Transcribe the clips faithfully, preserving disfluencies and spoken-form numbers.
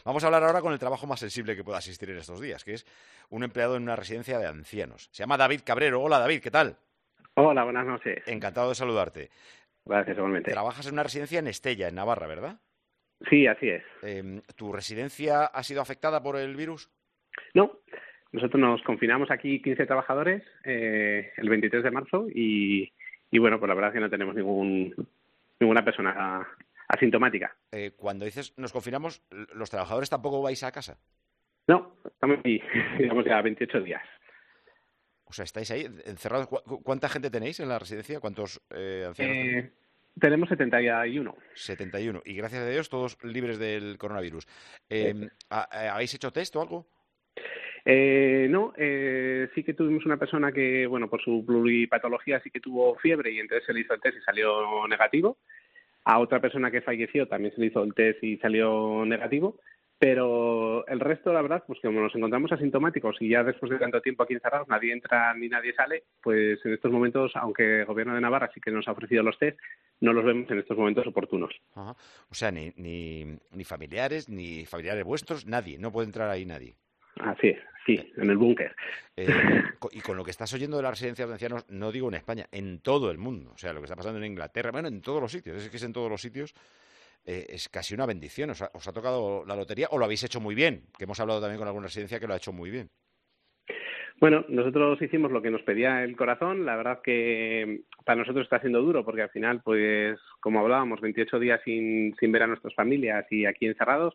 Vamos a hablar ahora con el trabajo más sensible que pueda asistir en estos días, que es un empleado en una residencia de ancianos. Se llama David Cabrero. Hola, David, ¿qué tal? Hola, buenas noches. Encantado de saludarte. Gracias, igualmente. Trabajas en una residencia en Estella, en Navarra, ¿verdad? Sí, así es. Em, ¿tu residencia ha sido afectada por el virus? No, nosotros nos confinamos aquí quince trabajadores eh, el veintitrés de marzo y, y bueno, pues la verdad es que no tenemos ningún, ninguna persona asintomática. Eh, cuando dices nos confinamos, l- ¿los trabajadores tampoco vais a casa? No, estamos aquí, digamos ya veintiocho días. O sea, estáis ahí encerrados. ¿Cu- cu- ¿Cuánta gente tenéis en la residencia? ¿Cuántos eh, ancianos tenéis? Eh, tenemos setenta y uno. setenta y uno. Y gracias a Dios, todos libres del coronavirus. Eso Em, es. ¿ha- eh, ¿habéis hecho test o algo? Eh, no, eh, sí que tuvimos una persona que, bueno, por su pluripatología sí que tuvo fiebre y entonces se le hizo el test y salió negativo. A otra persona que falleció también se le hizo el test y salió negativo, pero el resto, la verdad, pues como nos encontramos asintomáticos y ya después de tanto tiempo aquí encerrados, nadie entra ni nadie sale, pues en estos momentos, aunque el Gobierno de Navarra sí que nos ha ofrecido los test, no los vemos en estos momentos oportunos. Ajá. O sea, ni, ni, ni familiares, ni familiares vuestros, nadie. No puede entrar ahí nadie. Así es, Eh, sí, en el búnker. eh, co- y con lo que estás oyendo de las residencias de ancianos, no digo en España, en todo el mundo. O sea, lo que está pasando en Inglaterra, bueno, en todos los sitios. Es que es en todos los sitios. Eh, es casi una bendición. Os ha, os ha tocado la lotería o lo habéis hecho muy bien. Que hemos hablado también con alguna residencia que lo ha hecho muy bien. Bueno, nosotros hicimos lo que nos pedía el corazón. La verdad que para nosotros está siendo duro porque al final, pues como hablábamos, veintiocho días sin, sin ver a nuestras familias y aquí encerrados.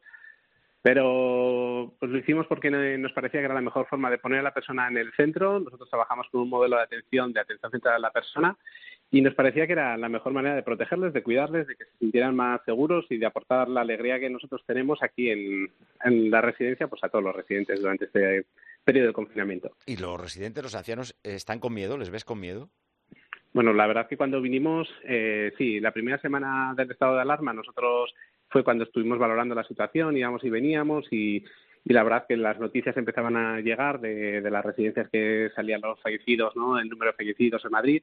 Pero pues lo hicimos porque no- nos parecía que era la mejor forma de poner a la persona en el centro. Nosotros trabajamos con un modelo de atención, de atención centrada a la persona, y nos parecía que era la mejor manera de protegerles, de cuidarles, de que se sintieran más seguros y de aportar la alegría que nosotros tenemos aquí en, en la residencia, pues a todos los residentes durante este periodo de confinamiento. Y los residentes, los ancianos, eh, ¿están con miedo? ¿Les ves con miedo? Bueno, la verdad que cuando vinimos, eh, sí, la primera semana del estado de alarma nosotros fue cuando estuvimos valorando la situación, íbamos y veníamos y, y la verdad que las noticias empezaban a llegar de, de las residencias que salían los fallecidos, ¿no? El número de fallecidos en Madrid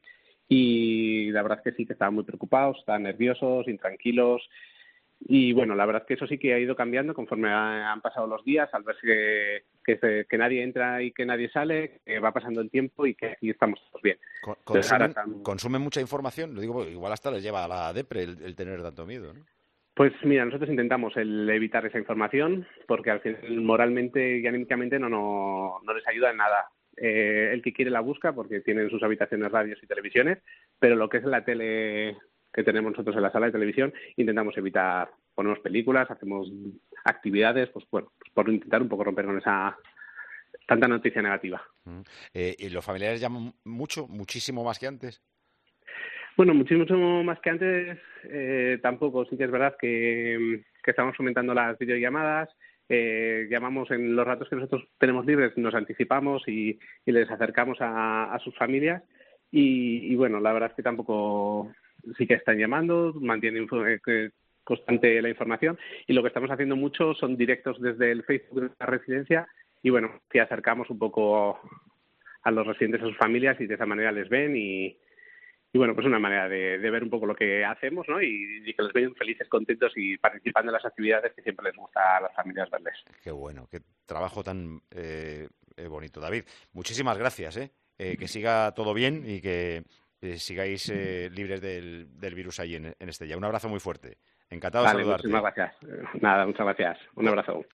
y la verdad que sí que estaban muy preocupados, estaban nerviosos, intranquilos y bueno, la verdad es que eso sí que ha ido cambiando conforme ha- han pasado los días, al ver que, que, se- que nadie entra y que nadie sale, que va pasando el tiempo y que aquí estamos todos bien. Co- Entonces ahora ¿Consumen, están. consumen mucha información? Lo digo porque igual hasta les lleva a la depre el, el tener tanto miedo, ¿no? Pues mira, nosotros intentamos el evitar esa información porque al final moralmente y anímicamente no, no, no les ayuda en nada. Eh, el que quiere la busca porque tienen sus habitaciones radios y televisiones, pero lo que es la tele que tenemos nosotros en la sala de televisión intentamos evitar, ponemos películas, hacemos actividades, pues bueno, pues por intentar un poco romper con esa tanta noticia negativa. Mm. Eh, ¿y los familiares llaman mucho, muchísimo más que antes? Bueno, muchísimo más que antes, eh, tampoco. Sí que es verdad que, que estamos fomentando las videollamadas, eh, llamamos en los ratos que nosotros tenemos libres, nos anticipamos y, y les acercamos a, a sus familias. Y, y bueno, la verdad es que tampoco sí que están llamando, mantienen info- eh, que- constante la información. Y lo que estamos haciendo mucho son directos desde el Facebook de la residencia y bueno, que acercamos un poco a los residentes a sus familias y de esa manera les ven y y bueno, pues una manera de, de ver un poco lo que hacemos, ¿no? Y, y que los vean felices, contentos y participando en las actividades que siempre les gusta a las familias verles. Qué bueno, qué trabajo tan eh, eh, bonito. David, muchísimas gracias, ¿eh? Eh, que siga todo bien y que eh, sigáis eh, libres del, del virus ahí en, en Estella. Un abrazo muy fuerte. Encantado de Vale, muchísimas saludarte. gracias. Nada, muchas gracias. Un Co- abrazo.